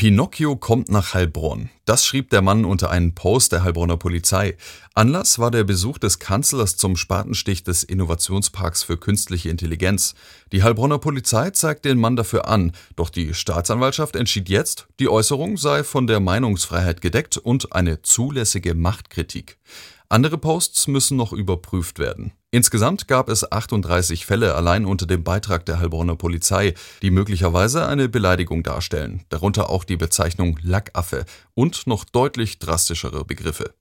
Pinocchio kommt nach Heilbronn. Das schrieb der Mann unter einen Post der Heilbronner Polizei. Anlass war der Besuch des Kanzlers zum Spatenstich des Innovationsparks für künstliche Intelligenz. Die Heilbronner Polizei zeigt den Mann dafür an, doch die Staatsanwaltschaft entschied jetzt, die Äußerung sei von der Meinungsfreiheit gedeckt und eine zulässige Machtkritik. Andere Posts müssen noch überprüft werden. Insgesamt gab es 38 Fälle allein unter dem Beitrag der Heilbronner Polizei, die möglicherweise eine Beleidigung darstellen, darunter auch die Bezeichnung Lackaffe und noch deutlich drastischere Begriffe.